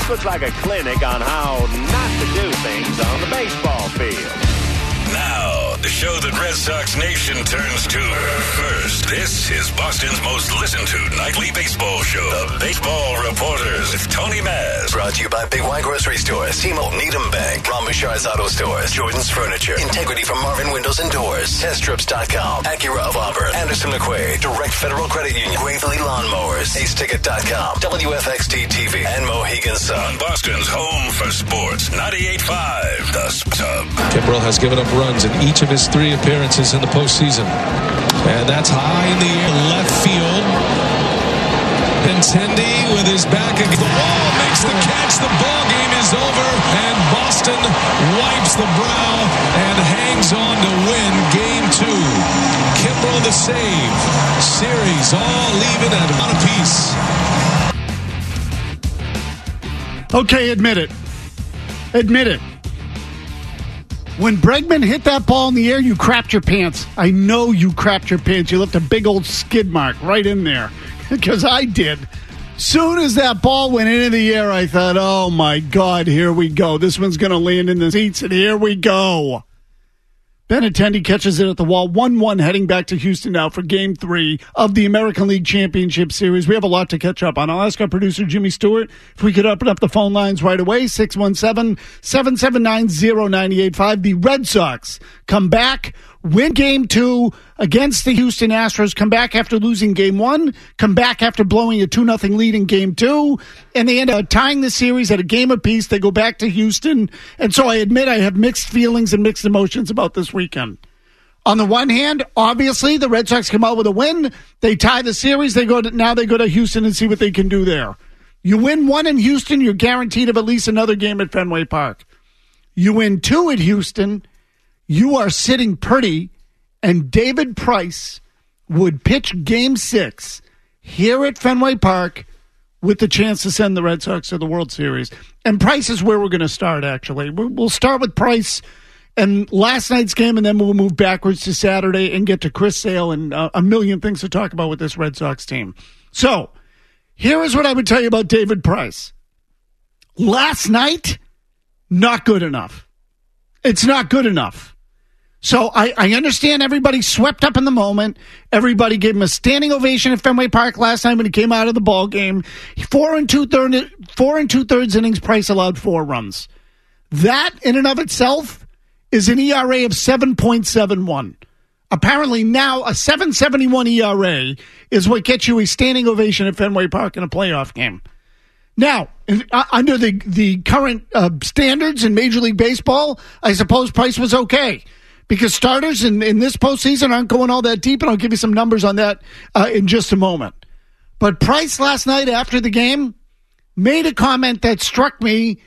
Looks like a clinic on how not to do things on the baseball field. Now, the show that Red Sox Nation turns to first. This is Boston's most listened to nightly baseball show, The Baseball Reporters with Tony Maz. Brought to you by Big Y Grocery Stores, Seymour Needham Bank, Ron Bouchard's Auto Stores, Jordan's Furniture, Integrity from Marvin Windows and Doors, TestTrips.com, Acura of Auburn, Anderson McQuaid, Direct Federal Credit Union, Gravely Lawnmowers, AceTicket.com, WFXT TV, and Mohegan Sun. Boston's home for sports, 98.5, The Sub. Kimbrel has given up runs in each of his 3 appearances in the postseason. And that's high in the air, left field. Benintendi with his back against the wall, makes the catch. The ball game is over, and Boston wipes the brow and hangs on to win Game 2. Kimbrel the save. Series all leaving at 1 apiece. Okay, admit it. Admit it. When Bregman hit that ball in the air, you crapped your pants. I know you crapped your pants. You left a big old skid mark right in there. Because I did. Soon as that ball went into the air, I thought, oh my God, here we go. This one's going to land in the seats, and here we go. Benintendi catches it at the wall, 1-1 heading back to Houston now for Game 3 of the American League Championship Series. We have a lot to catch up on. I'll ask our producer, Jimmy Stewart, if we could open up the phone lines right away, 617-779-0985. The Red Sox come back, win Game 2 against the Houston Astros, come back after losing Game 1, come back after blowing a 2-0 lead in Game 2, and they end up tying the series at a game apiece. They go back to Houston, and so I admit I have mixed feelings and mixed emotions about this weekend. On the one hand, obviously, the Red Sox come out with a win. They tie the series. Now they go to Houston and see what they can do there. You win 1 in Houston, you're guaranteed of at least another game at Fenway Park. You win 2 at Houston, you are sitting pretty, and David Price would pitch Game 6 here at Fenway Park with the chance to send the Red Sox to the World Series. And Price is where we're going to start, actually. We'll start with Price and last night's game, and then we'll move backwards to Saturday and get to Chris Sale and a million things to talk about with this Red Sox team. So, here is what I would tell you about David Price. Last night, not good enough. It's not good enough. So I understand everybody swept up in the moment. Everybody gave him a standing ovation at Fenway Park last night when he came out of the ball game. 4 2/3 innings, Price allowed 4 runs. That in and of itself is an ERA of 7.71. Apparently now a 7.71 ERA is what gets you a standing ovation at Fenway Park in a playoff game. Now, under the current standards in Major League Baseball, I suppose Price was okay. Because starters in this postseason aren't going all that deep, and I'll give you some numbers on that in just a moment. But Price last night after the game made a comment that struck me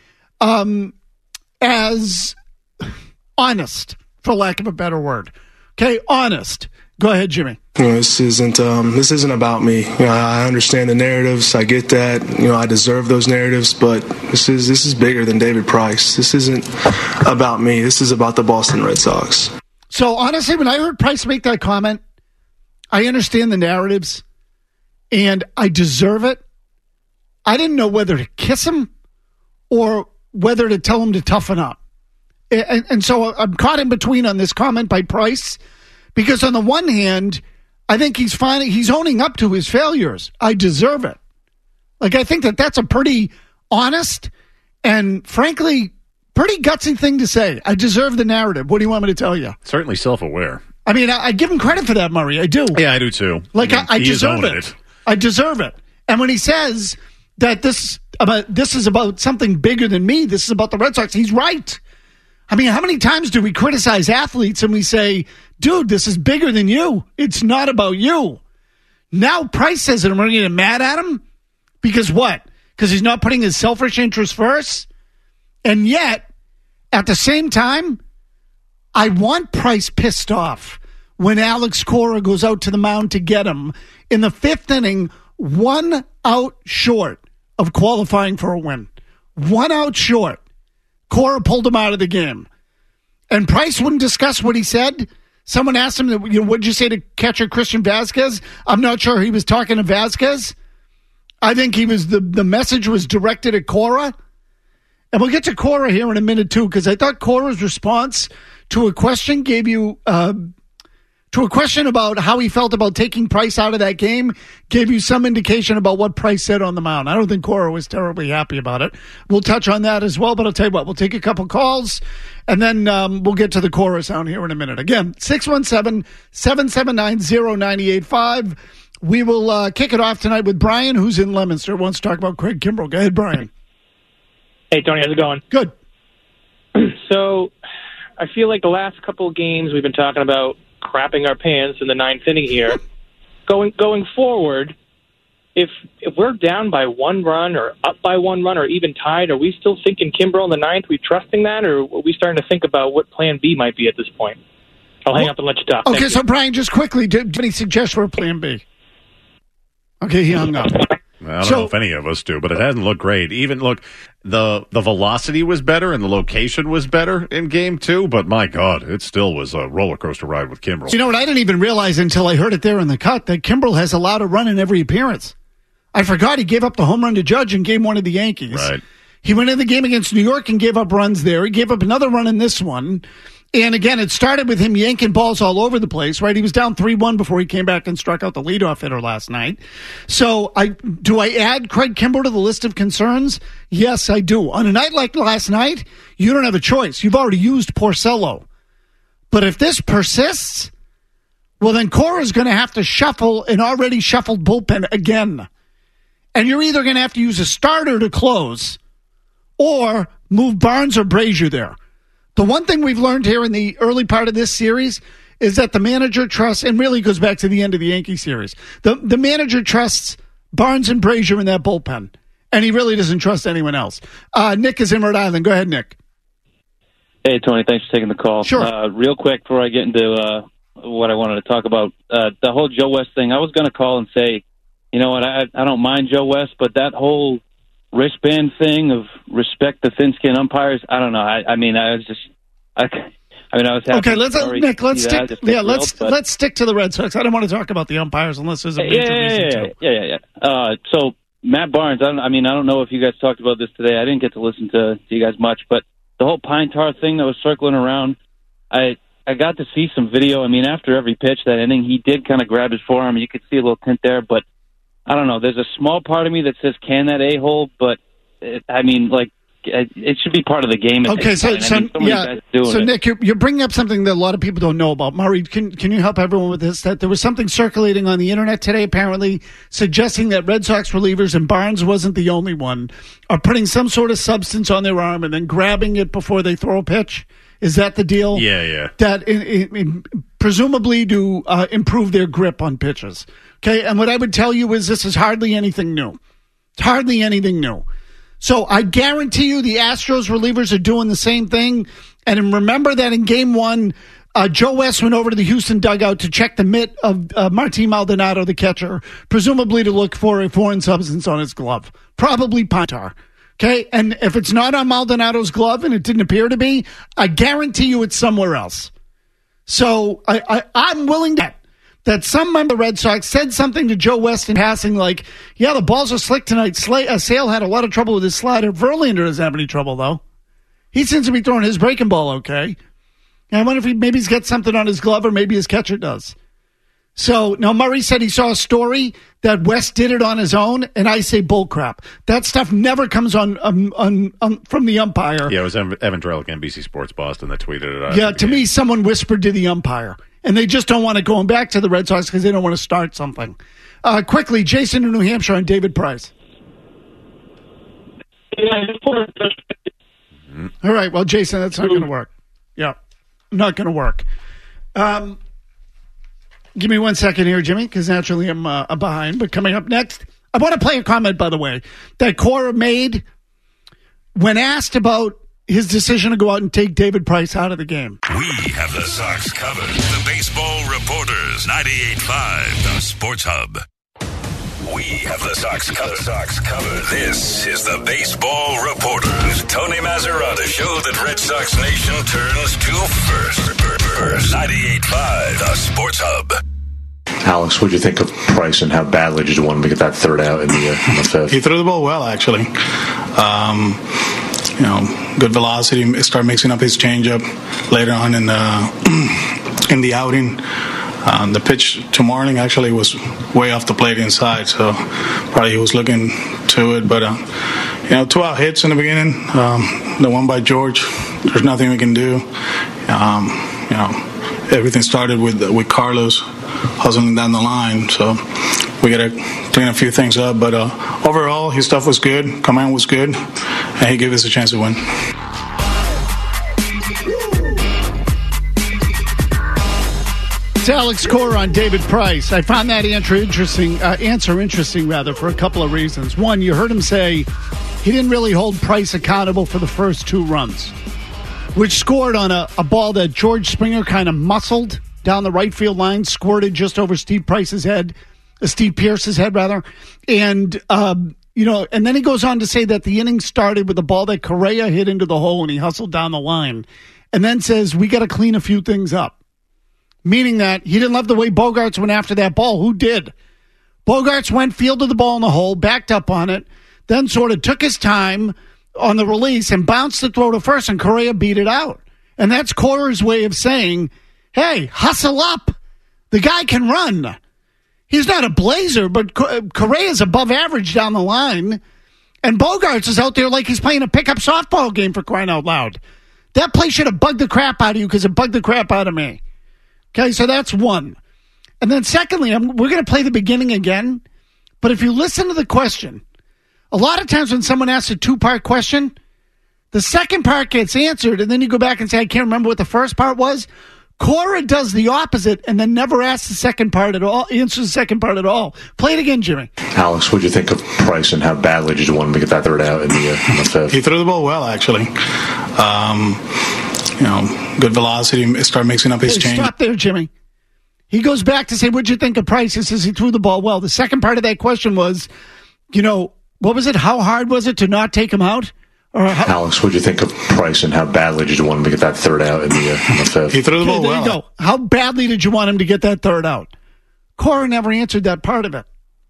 as honest, for lack of a better word. Okay, honest. Go ahead, Jimmy. This isn't about me. I understand the narratives. I get that. I deserve those narratives, but this is bigger than David Price. This isn't about me. This is about the Boston Red Sox. So honestly, when I heard Price make that comment, I understand the narratives, and I deserve it. I didn't know whether to kiss him or whether to tell him to toughen up. And so I'm caught in between on this comment by Price, because on the one hand, I think he's owning up to his failures. I deserve it. Like, I think that's a pretty honest and, frankly, pretty gutsy thing to say. I deserve the narrative. What do you want me to tell you? Certainly self-aware. I mean, I give him credit for that, Murray. I do. Yeah, I do too. Like, I deserve it. I deserve it. And when he says that this is about something bigger than me, this is about the Red Sox, he's right. I mean, how many times do we criticize athletes and we say, dude, this is bigger than you. It's not about you. Now Price says it, and we're going to get mad at him? Because what? Because he's not putting his selfish interest first? And yet, at the same time, I want Price pissed off when Alex Cora goes out to the mound to get him in the 5th inning, 1 out short of qualifying for a win. 1 out short. Cora pulled him out of the game. And Price wouldn't discuss what he said. Someone asked him, what'd you say to catcher Christian Vasquez? I'm not sure he was talking to Vasquez. I think the message was directed at Cora. And we'll get to Cora here in a minute, too, because I thought Cora's response to a question gave you to a question about how he felt about taking Price out of that game, gave you some indication about what Price said on the mound. I don't think Cora was terribly happy about it. We'll touch on that as well, but I'll tell you what, we'll take a couple calls, and then we'll get to the Cora sound here in a minute. Again, 617-779-0985. We will kick it off tonight with Brian, who's in Leominster, wants to talk about Craig Kimbrell. Go ahead, Brian. Hey, Tony, how's it going? Good. So I feel like the last couple of games we've been talking about crapping our pants in the ninth inning here. Going forward, if we're down by 1 run or up by 1 run or even tied, are we still thinking Kimbrell in the ninth? Are we trusting that, or are we starting to think about what plan B might be at this point? I'll hang up and let you talk. Okay, so Brian, just quickly, do you have any suggestions for a plan B? Okay, he hung up. I don't know if any of us do, but it hasn't looked great. Even, look, the velocity was better and the location was better in Game 2, but my God, it still was a roller coaster ride with Kimbrell. You know what? I didn't even realize until I heard it there in the cut that Kimbrell has allowed a run in every appearance. I forgot he gave up the home run to Judge in Game 1 of the Yankees. Right. He went in the game against New York and gave up runs there. He gave up another run in this one. And again, it started with him yanking balls all over the place, right? He was down 3-1 before he came back and struck out the leadoff hitter last night. So do I add Craig Kimbrell to the list of concerns? Yes, I do. On a night like last night, you don't have a choice. You've already used Porcello. But if this persists, well, then Cora's going to have to shuffle an already shuffled bullpen again. And you're either going to have to use a starter to close or move Barnes or Brazier there. The one thing we've learned here in the early part of this series is that the manager trusts, and really goes back to the end of the Yankee series, the manager trusts Barnes and Brazier in that bullpen, and he really doesn't trust anyone else. Nick is in Rhode Island. Go ahead, Nick. Hey, Tony, thanks for taking the call. Sure. Real quick before I get into what I wanted to talk about, the whole Joe West thing, I was going to call and say, you know what, I don't mind Joe West, but that whole wristband thing of respect the thin-skinned umpires, I don't know. I was happy. Okay, let's stick to the Red Sox. I don't want to talk about the umpires unless there's a major reason to. So Matt Barnes, I don't know if you guys talked about this today. I didn't get to listen to you guys much, but the whole pine tar thing that was circling around, I got to see some video. I mean, after every pitch that inning, he did kind of grab his forearm. You could see a little tint there, but I don't know. There's a small part of me that says, can that a-hole? But, it should be part of the game. Okay, so Nick, you're bringing up something that a lot of people don't know about. Murray, can you help everyone with this? That there was something circulating on the internet today, apparently, suggesting that Red Sox relievers, and Barnes wasn't the only one, are putting some sort of substance on their arm and then grabbing it before they throw a pitch. Is that the deal? Yeah. That presumably to improve their grip on pitches. Okay, and what I would tell you is this is hardly anything new. It's hardly anything new. So I guarantee you the Astros relievers are doing the same thing. And remember that in Game 1, Joe West went over to the Houston dugout to check the mitt of Martin Maldonado, the catcher, presumably to look for a foreign substance on his glove, probably pine tar. Okay, and if it's not on Maldonado's glove, and it didn't appear to be, I guarantee you it's somewhere else. So I'm willing to bet that some member of the Red Sox said something to Joe West in passing like, yeah, the balls are slick tonight. Sale had a lot of trouble with his slider. Verlander doesn't have any trouble, though. He seems to be throwing his breaking ball okay. And I wonder if he's got something on his glove, or maybe his catcher does. So, now Murray said he saw a story that West did it on his own, and I say bullcrap. That stuff never comes on from the umpire. Yeah, it was Evan Drellick, NBC Sports Boston, that tweeted it out. Yeah, to me, someone whispered to the umpire. And they just don't want it going back to the Red Sox because they don't want to start something. Quickly, Jason in New Hampshire and David Price. All right, well, Jason, that's not going to work. Yeah, not going to work. Give me 1 second here, Jimmy, because naturally I'm behind. But coming up next, I want to play a comment, by the way, that Cora made when asked about his decision to go out and take David Price out of the game. We have the Sox covered. The Baseball Reporters, 98.5, the Sports Hub. We have the Sox covered. This is the Baseball Reporters. Tony Mazzarata show that Red Sox Nation turns to first. 98.5, the Sports Hub. Alex, what did you think of Price, and how badly did you want him to get that third out in the fifth? He threw the ball well, actually. good velocity. Start mixing up his changeup later on in the outing. The pitch to Marling actually was way off the plate inside, so probably he was looking to it. But 2 out hits in the beginning. The one by George, there's nothing we can do. Everything started with Carlos hustling down the line, so we got to clean a few things up. But overall, his stuff was good. Command was good, and he gave us a chance to win. It's Alex Cora on David Price. I found that answer interesting, for a couple of reasons. One, you heard him say he didn't really hold Price accountable for the first 2 runs, which scored on a ball that George Springer kind of muscled down the right field line, squirted just over Steve Pierce's head, and and then he goes on to say that the inning started with the ball that Correa hit into the hole and he hustled down the line, and then says we got to clean a few things up. Meaning that he didn't love the way Bogaerts went after that ball. Who did? Bogaerts went, fielded the ball in the hole, backed up on it, then sort of took his time on the release and bounced the throw to first, and Correa beat it out. And that's Cora's way of saying, hey, hustle up. The guy can run. He's not a blazer, but Correa's above average down the line. And Bogaerts is out there like he's playing a pickup softball game, for crying out loud. That play should have bugged the crap out of you because it bugged the crap out of me. Okay, so that's one. And then secondly, we're going to play the beginning again. But if you listen to the question, a lot of times when someone asks a 2-part question, the second part gets answered, and then you go back and say, I can't remember what the first part was. Cora does the opposite and then never asks the second part at all, answers the second part at all. Play it again, Jimmy. Alex, what did you think of Price and how badly did you want him to get that third out in the fifth? He threw the ball well, actually. Good velocity. Start mixing up his change. Stop there, Jimmy. He goes back to say, what'd you think of Price? He says he threw the ball well. The second part of that question was, what was it? How hard was it to not take him out? Alex, what did you think of Price and how badly did you want him to get that third out in the fifth? He threw the ball well. There you go. How badly did you want him to get that third out? Cora never answered that part of it.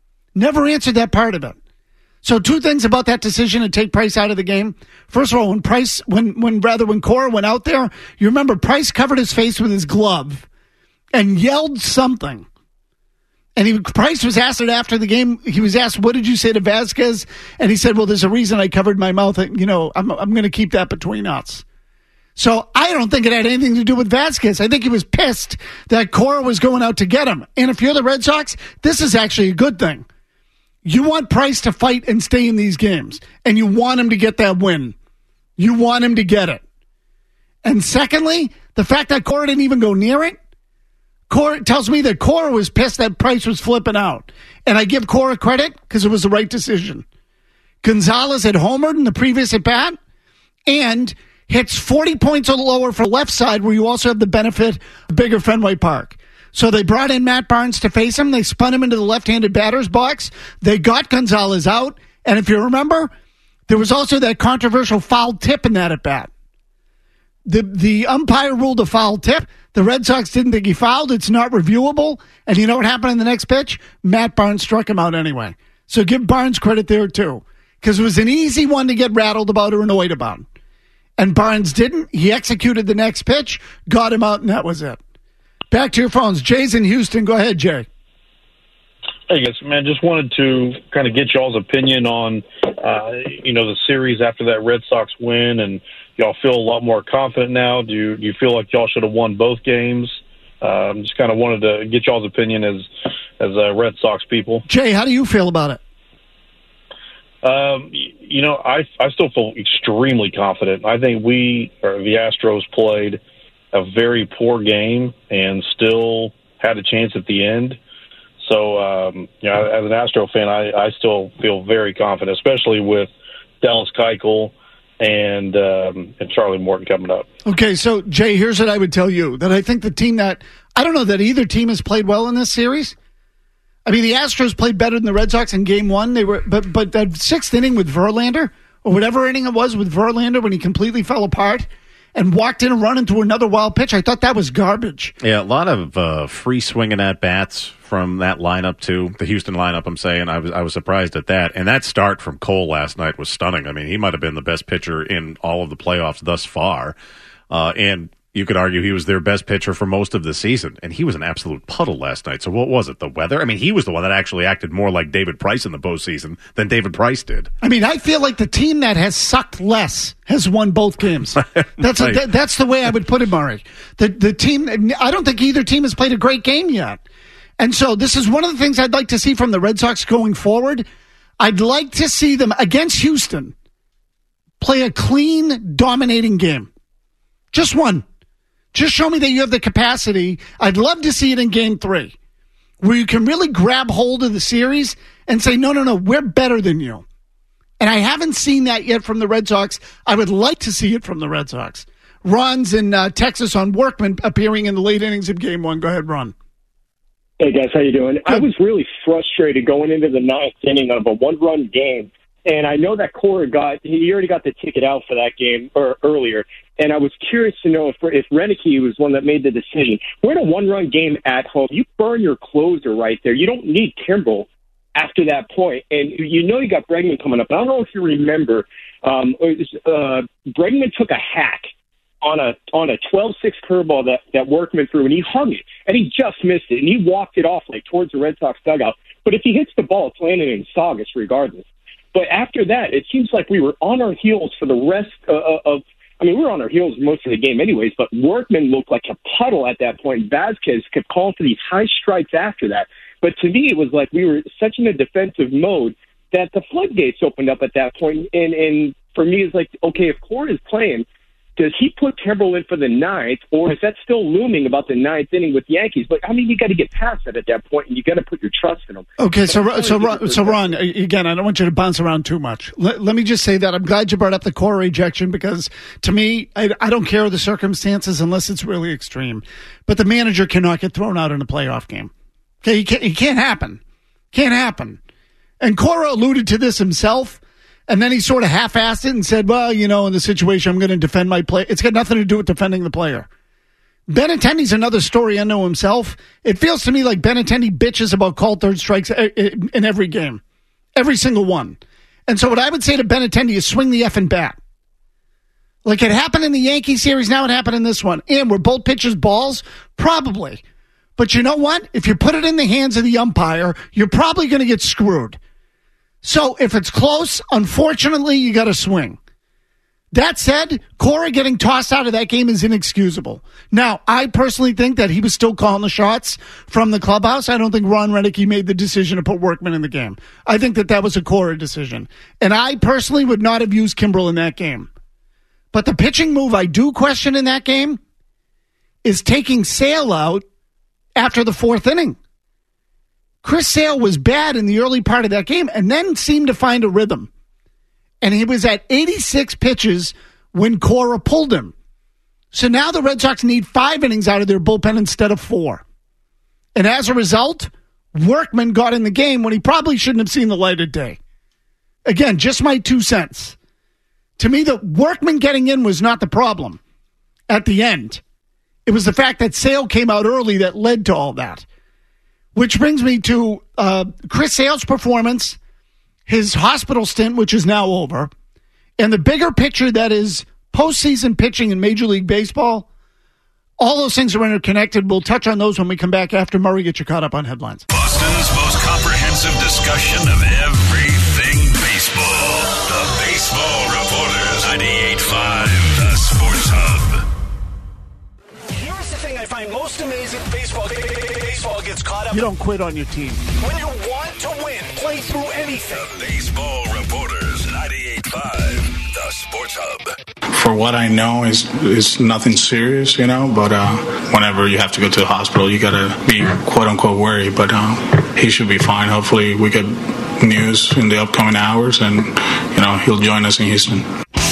So 2 things about that decision to take Price out of the game. First of all, when Cora went out there, you remember Price covered his face with his glove and yelled something. And Price was asked it after the game. He was asked, what did you say to Vasquez? And he said, well, there's a reason I covered my mouth. I'm going to keep that between us. So I don't think it had anything to do with Vasquez. I think he was pissed that Cora was going out to get him. And if you're the Red Sox, this is actually a good thing. You want Price to fight and stay in these games, and you want him to get that win. You want him to get it. And secondly, the fact that Cora didn't even go near it, Cora tells me that Cora was pissed that Price was flipping out. And I give Cora credit because it was the right decision. Gonzalez had homered in the previous at-bat and hits 40 points or lower for the left side, where you also have the benefit of bigger Fenway Park. So they brought in Matt Barnes to face him. They spun him into the left-handed batter's box. They got Gonzalez out. And if you remember, there was also that controversial foul tip in that at-bat. The umpire ruled a foul tip. The Red Sox didn't think he fouled. It's not reviewable. And you know what happened in the next pitch? Matt Barnes struck him out anyway. So give Barnes credit there, too. Because it was an easy one to get rattled about or annoyed about. And Barnes didn't. He executed the next pitch, got him out, and that was it. Back to your phones. Jay's in Houston. Go ahead, Jay. Hey, guys, man, just wanted to kind of get y'all's opinion on, the series after that Red Sox win, and y'all feel a lot more confident now. Do you feel like y'all should have won both games? Just kind of wanted to get y'all's opinion as Red Sox people. Jay, how do you feel about it? I still feel extremely confident. I think the Astros played a very poor game and still had a chance at the end. So, as an Astro fan, I still feel very confident, especially with Dallas Keuchel and Charlie Morton coming up. Okay, so, Jay, here's what I would tell you. That I think the team that – I don't know that either team has played well in this series. I mean, the Astros played better than the Red Sox in Game 1. They were, but that 6th inning with Verlander, or whatever inning it was with Verlander when he completely fell apart, and walked in and run into another wild pitch. I thought that was garbage. Yeah, a lot of free swinging at bats from that lineup too, the Houston lineup. I'm saying I was surprised at that, and that start from Cole last night was stunning. I mean, he might have been the best pitcher in all of the playoffs thus far, and you could argue he was their best pitcher for most of the season, and he was an absolute puddle last night. So what was it, the weather? I mean, he was the one that actually acted more like David Price in the postseason than David Price did. I mean, I feel like the team that has sucked less has won both games. That's the way I would put it, Murray. The team, I don't think either team has played a great game yet. And so this is one of the things I'd like to see from the Red Sox going forward. I'd like to see them, against Houston, play a clean, dominating game. Just one. Just show me that you have the capacity. I'd love to see it in Game 3, where you can really grab hold of the series and say, no, we're better than you. And I haven't seen that yet from the Red Sox. I would like to see it from the Red Sox. Ron's in Texas on Workman appearing in the late innings of Game 1. Go ahead, Ron. Hey, guys, how you doing? I was really frustrated going into the ninth inning of a one-run game. And I know that Cora he already got the ticket out for that game earlier. And I was curious to know if Renicky was one that made the decision. We're in a one-run game at home. You burn your closer right there. You don't need Kimbrel after that point. And you know you got Bregman coming up. I don't know if you remember, Bregman took a hack on a 12-6 curveball that Workman threw, and he hung it. And he just missed it. And he walked it off like towards the Red Sox dugout. But if he hits the ball, it's landing in Saugus regardless. But after that, it seems like we were on our heels for the rest we were on our heels most of the game anyways, but Workman looked like a puddle at that point. Vasquez kept calling for these high strikes after that. But to me, it was like we were such in a defensive mode that the floodgates opened up at that point. And for me, it's like, okay, if Cora is playing, does he put Kimbrel in for the ninth, or is that still looming about the ninth inning with the Yankees? But, I mean, you got to get past that at that point, and you got to put your trust in them. Okay, so Ron, again, I don't want you to bounce around too much. Let me just say that I'm glad you brought up the Cora ejection, because to me, I don't care the circumstances unless it's really extreme. But the manager cannot get thrown out in a playoff game. Okay, it can't happen. Can't happen. And Cora alluded to this himself. And then he sort of half-assed it and said, well, in the situation, I'm going to defend my play. It's got nothing to do with defending the player. Benintendi's another story unto himself. It feels to me like Benintendi bitches about called third strikes in every game. Every single one. And so what I would say to Benintendi is swing the effing bat. Like it happened in the Yankee series, now it happened in this one. And were both pitchers balls? Probably. But you know what? If you put it in the hands of the umpire, you're probably going to get screwed. So if it's close, unfortunately, you got to swing. That said, Cora getting tossed out of that game is inexcusable. Now, I personally think that he was still calling the shots from the clubhouse. I don't think Ron Renicky made the decision to put Workman in the game. I think that was a Cora decision. And I personally would not have used Kimbrel in that game. But the pitching move I do question in that game is taking Sale out after the fourth inning. Chris Sale was bad in the early part of that game and then seemed to find a rhythm. And he was at 86 pitches when Cora pulled him. So now the Red Sox need 5 innings out of their bullpen instead of 4. And as a result, Workman got in the game when he probably shouldn't have seen the light of day. Again, just my 2 cents. To me, the Workman getting in was not the problem at the end. It was the fact that Sale came out early that led to all that. Which brings me to Chris Sale's performance, his hospital stint, which is now over, and the bigger picture that is postseason pitching in Major League Baseball. All those things are interconnected. We'll touch on those when we come back after Murray gets you caught up on headlines. Boston's most comprehensive discussion of everything baseball. The Baseball Reporters, 98.5, The Sports Hub. Here's the thing I find most amazing. Baseball gets caught up. You don't quit on your team. When you want to win, play through anything. The Baseball Reporters, 98.5, The Sports Hub. For what I know is nothing serious, but whenever you have to go to the hospital, you got to be quote-unquote worried. But he should be fine. Hopefully we get news in the upcoming hours, and, he'll join us in Houston.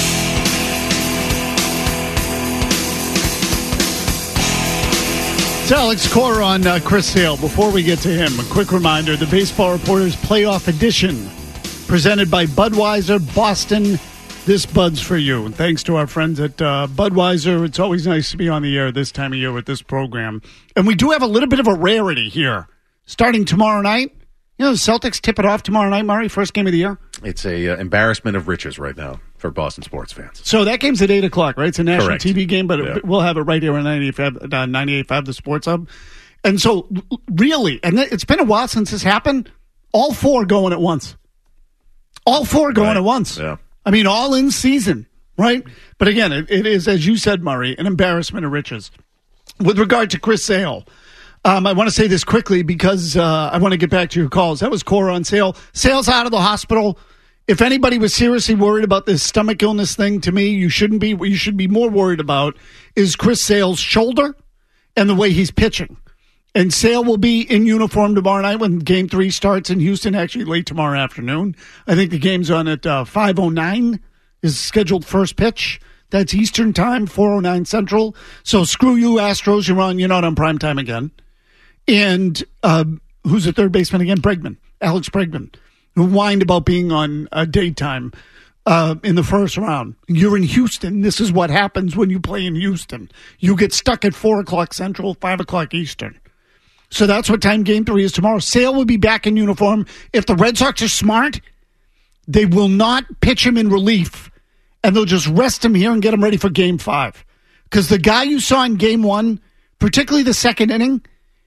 It's Alex Cora on Chris Sale. Before we get to him, a quick reminder, the Baseball Reporters Playoff Edition, presented by Budweiser, Boston, This Bud's for you. And thanks to our friends at Budweiser. It's always nice to be on the air this time of year with this program. And we do have a little bit of a rarity here. Starting tomorrow night. You know, the Celtics tip it off tomorrow night, Murray, first game of the year. It's a embarrassment of riches right now for Boston sports fans. So that game's at 8 o'clock, right? It's a national Correct. TV game, but we'll have it right here on 98.5, the Sports Hub. And so, really, and it's been a while since this happened, all four going at once. All four going at once. Yeah. I mean, all in season, right? But again, it is, as you said, Murray, an embarrassment of riches. With regard to Chris Sale, I want to say this quickly because I want to get back to your calls. That was Cora on Sale. Sale's out of the hospital. If anybody was seriously worried about this stomach illness thing, to me, you shouldn't be. What you should be more worried about is Chris Sale's shoulder and the way he's pitching. And Sale will be in uniform tomorrow night when Game 3 starts in Houston, actually late tomorrow afternoon. I think the game's on at 5:09 is scheduled first pitch. That's Eastern time, 4:09 Central. So screw you, Astros. You're not on prime time again. And who's the third baseman again? Bregman, Alex Bregman, who whined about being on daytime in the first round. You're in Houston. This is what happens when you play in Houston. You get stuck at 4 o'clock Central, 5 o'clock Eastern. So that's what time Game 3 is tomorrow. Sale will be back in uniform. If the Red Sox are smart, they will not pitch him in relief, and they'll just rest him here and get him ready for Game 5. Because the guy you saw in Game 1, particularly the second inning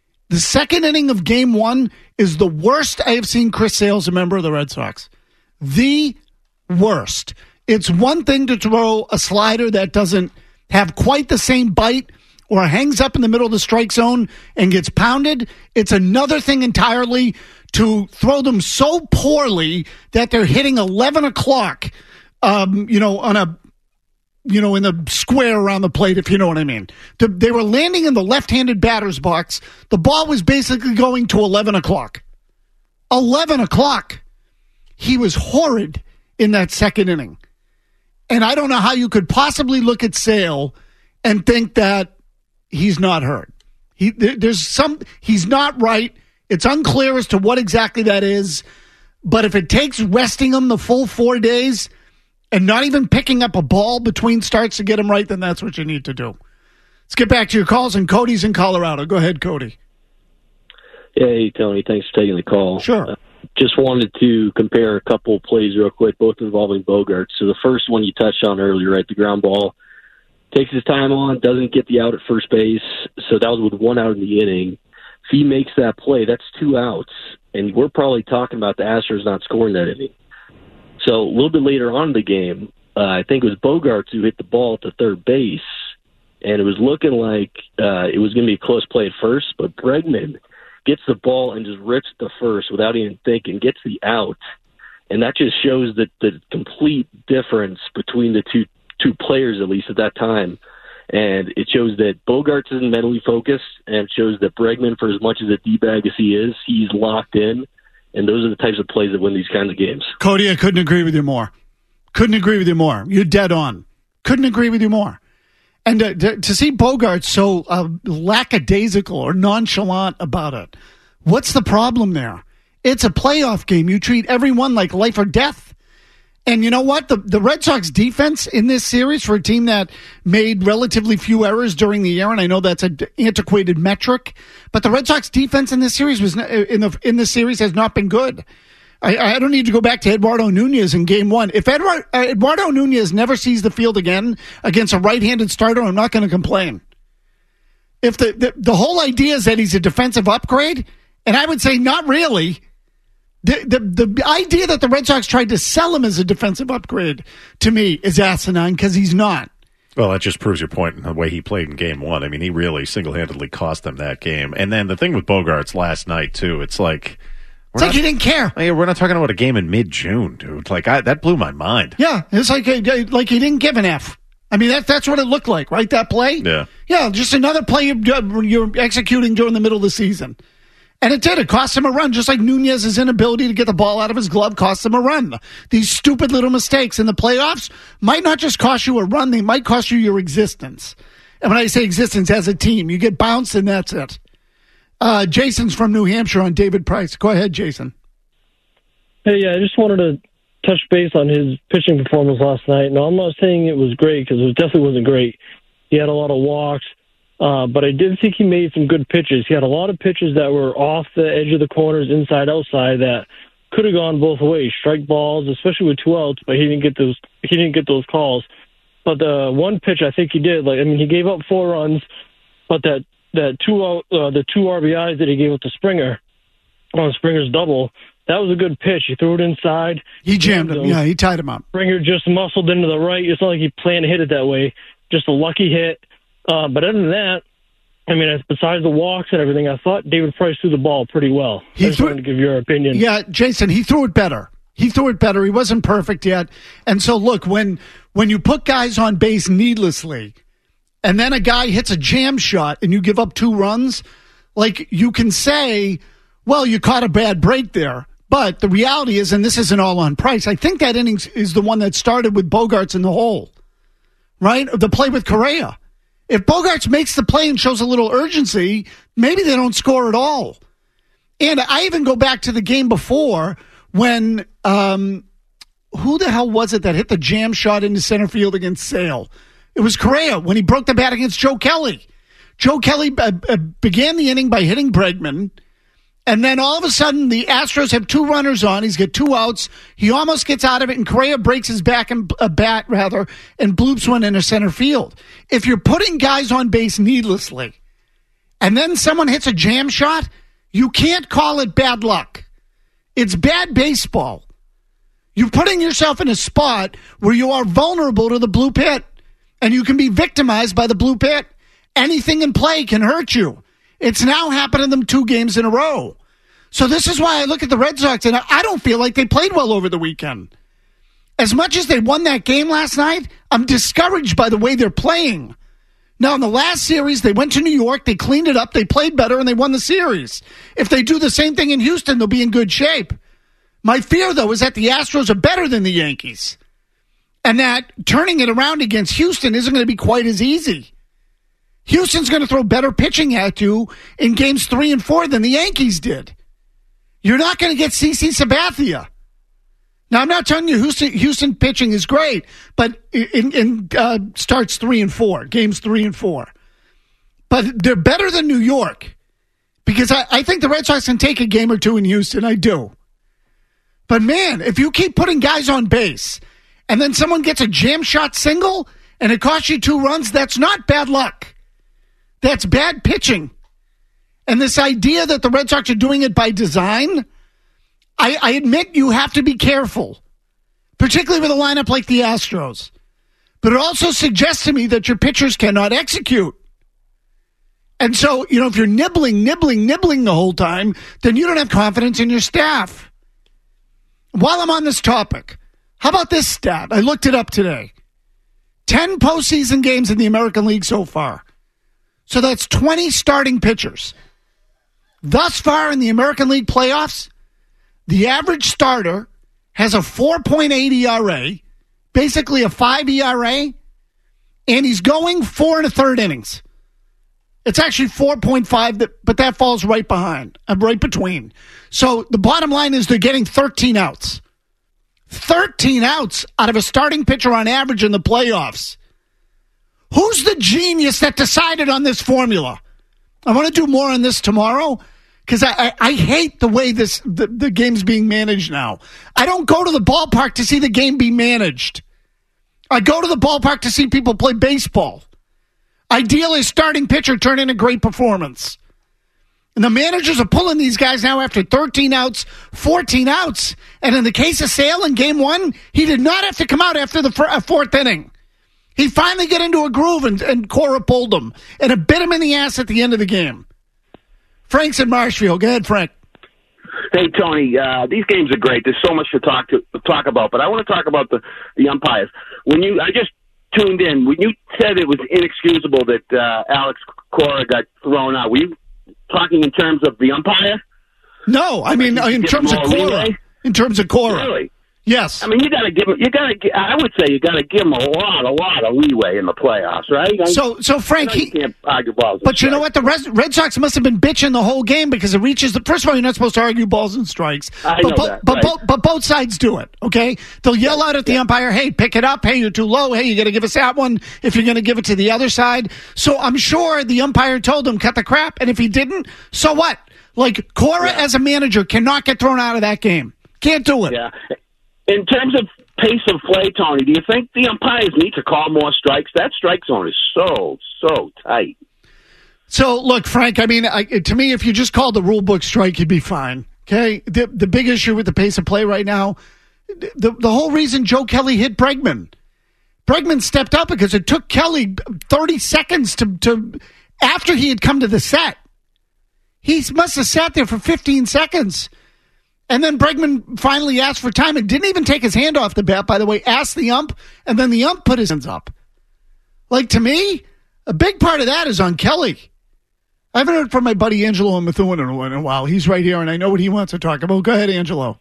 of Game 1 is the worst I have seen Chris Sale as a member of the Red Sox. The worst. It's one thing to throw a slider that doesn't have quite the same bite or hangs up in the middle of the strike zone and gets pounded. It's another thing entirely to throw them so poorly that they're hitting 11 o'clock, on a, in the square around the plate, if you know what I mean. They were landing in the left-handed batter's box. The ball was basically going to 11 o'clock. 11 o'clock. He was horrid in that second inning. And I don't know how you could possibly look at Sale and think that he's not hurt. He's not right. It's unclear as to what exactly that is. But if it takes resting him the full 4 days and not even picking up a ball between starts to get him right, then that's what you need to do. Let's get back to your calls. And Cody's in Colorado. Go ahead, Cody. Hey, Tony. Thanks for taking the call. Sure. Just wanted to compare a couple plays real quick, both involving Bogaerts. So the first one you touched on earlier, right, the ground ball. Takes his time on, doesn't get the out at first base. So that was with 1 out in the inning. If he makes that play, that's 2 outs. And we're probably talking about the Astros not scoring that inning. So a little bit later on in the game, I think it was Bogaerts who hit the ball to third base. And it was looking like it was going to be a close play at first. But Bregman gets the ball and just rips the first without even thinking, gets the out. And that just shows the complete difference between the two players, at least at that time. And it shows that Bogaerts isn't mentally focused, and it shows that Bregman, for as much as a D-bag as he is, he's locked in. And those are the types of plays that win these kinds of games. Cody, I couldn't agree with you more. You're dead on. Couldn't agree with you more. And to see Bogaerts so lackadaisical or nonchalant about it, what's the problem there? It's a playoff game. You treat everyone like life or death. And you know what? The Red Sox defense in this series, for a team that made relatively few errors during the year, and I know that's an antiquated metric, but the Red Sox defense in this series in this series has not been good. I don't need to go back to Eduardo Nunez in Game 1. If Eduardo Nunez never sees the field again against a right-handed starter, I'm not going to complain. If the whole idea is that he's a defensive upgrade, and I would say not really. The idea that the Red Sox tried to sell him as a defensive upgrade, to me, is asinine because he's not. Well, that just proves your point in the way he played in Game 1. I mean, he really single-handedly cost them that game. And then the thing with Bogaerts last night, too, it's like he didn't care. We're not talking about a game in mid-June, dude. That blew my mind. Yeah, it's like he didn't give an F. I mean, that's what it looked like, right, that play? Yeah. Yeah, just another play you're executing during the middle of the season. And it did. It cost him a run, just like Nunez's inability to get the ball out of his glove cost him a run. These stupid little mistakes in the playoffs might not just cost you a run, they might cost you your existence. And when I say existence, as a team, you get bounced and that's it. Jason's from New Hampshire on David Price. Go ahead, Jason. Hey, yeah, I just wanted to touch base on his pitching performance last night. Now, I'm not saying it was great because it definitely wasn't great. He had a lot of walks, but I did think he made some good pitches. He had a lot of pitches that were off the edge of the corners, inside, outside, that could have gone both ways. Strike balls, especially with 2 outs, but he didn't get those. He didn't get those calls. But the one pitch I think he did, he gave up 4 runs, but the 2 RBIs that he gave up to Springer on Springer's double, that was a good pitch. He threw it inside. He jammed him. Yeah, he tied him up. Springer just muscled into the right. It's not like he planned to hit it that way. Just a lucky hit. But other than that, besides the walks and everything, I thought David Price threw the ball pretty well. I just wanted to give your opinion. Yeah, Jason, he threw it better. He wasn't perfect yet. And so, look, when you put guys on base needlessly, and then a guy hits a jam shot and you give up 2 runs, you can say, well, you caught a bad break there. But the reality is, and this isn't all on Price, I think that inning is the one that started with Bogaerts in the hole, right? The play with Correa. If Bogaerts makes the play and shows a little urgency, maybe they don't score at all. And I even go back to the game before when, who the hell was it that hit the jam shot into center field against Sale? It was Correa when he broke the bat against Joe Kelly. Joe Kelly began the inning by hitting Bregman. And then all of a sudden, the Astros have 2 runners on. He's got 2 outs. He almost gets out of it, and Correa breaks his bat, and bloops one into center field. If you're putting guys on base needlessly, and then someone hits a jam shot, you can't call it bad luck. It's bad baseball. You're putting yourself in a spot where you are vulnerable to the blue pit, and you can be victimized by the blue pit. Anything in play can hurt you. It's now happened to them 2 games in a row. So this is why I look at the Red Sox, and I don't feel like they played well over the weekend. As much as they won that game last night, I'm discouraged by the way they're playing. Now, in the last series, they went to New York, they cleaned it up, they played better, and they won the series. If they do the same thing in Houston, they'll be in good shape. My fear, though, is that the Astros are better than the Yankees, and that turning it around against Houston isn't going to be quite as easy. Houston's going to throw better pitching at you in games 3 and 4 than the Yankees did. You're not going to get CC Sabathia. Now, I'm not telling you Houston pitching is great, but in starts 3 and 4, games 3 and 4. But they're better than New York because I think the Red Sox can take a game or 2 in Houston. I do. But, man, if you keep putting guys on base and then someone gets a jam shot single and it costs you 2 runs, that's not bad luck. That's bad pitching. And this idea that the Red Sox are doing it by design, I admit you have to be careful, particularly with a lineup like the Astros. But it also suggests to me that your pitchers cannot execute. And so, if you're nibbling the whole time, then you don't have confidence in your staff. While I'm on this topic, how about this stat? I looked it up today. 10 postseason games in the American League so far. So that's 20 starting pitchers. Thus far in the American League playoffs, the average starter has a 4.8 ERA, basically a 5 ERA, and he's going 4 1/3 innings. It's actually 4.5, but that falls right behind. Right between. So the bottom line is they're getting 13 outs. 13 outs out of a starting pitcher on average in the playoffs. Who's the genius that decided on this formula? I want to do more on this tomorrow because I hate the way the game's being managed now. I don't go to the ballpark to see the game be managed. I go to the ballpark to see people play baseball. Ideally, starting pitcher turn in a great performance. And the managers are pulling these guys now after 13 outs, 14 outs. And in the case of Sale in Game 1, he did not have to come out after the 4th inning. He finally got into a groove and Cora pulled him. And it bit him in the ass at the end of the game. Frank's in Marshfield. Go ahead, Frank. Hey, Tony, these games are great. There's so much to talk about. But I want to talk about the umpires. I just tuned in. When you said it was inexcusable that Alex Cora got thrown out, were you talking in terms of the umpire? No, I mean in terms of Cora. In terms of Cora. Really? Yes. I mean, you got to give him. I would say you got to give him a lot of leeway in the playoffs, right? So Frank, you can't argue balls. But you know what? The Red Sox must have been bitching the whole game because it reaches. First of all, you're not supposed to argue balls and strikes. But both sides do it. Okay, they'll yell out at the umpire, "Hey, pick it up! Hey, you're too low! Hey, you got to give us that one if you're going to give it to the other side." So I'm sure the umpire told him cut the crap, and if he didn't, so what? Like Cora as a manager cannot get thrown out of that game. Can't do it. Yeah. In terms of pace of play, Tony, do you think the umpires need to call more strikes? That strike zone is so tight. So, look, Frank, I mean, to me, if you just called the rule book strike, you'd be fine. Okay? The big issue with the pace of play right now, the whole reason Joe Kelly hit Bregman stepped up because it took Kelly 30 seconds to after he had come to the set. He must have sat there for 15 seconds. And then Bregman finally asked for time and didn't even take his hand off the bat, by the way, asked the ump, and then the ump put his hands up. Like, to me, a big part of that is on Kelly. I haven't heard from my buddy Angelo Methuen in a while. He's right here, and I know what he wants to talk about. Go ahead, Angelo.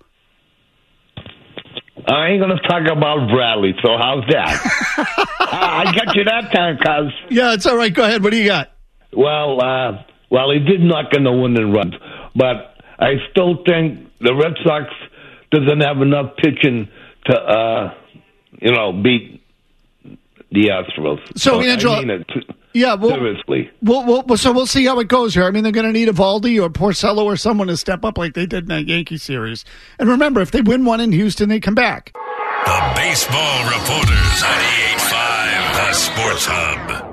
I ain't going to talk about Bradley, so how's that? I got you that time, cuz. Yeah, it's all right. Go ahead. What do you got? Well, he did knock in the winning runs, but I still think the Red Sox doesn't have enough pitching to, beat the Astros. So Angelo, seriously. So we'll see how it goes here. I mean, they're going to need Eovaldi or Porcello or someone to step up like they did in that Yankee series. And remember, if they win one in Houston, they come back. The Baseball Reporters, 98.5, The Sports Hub.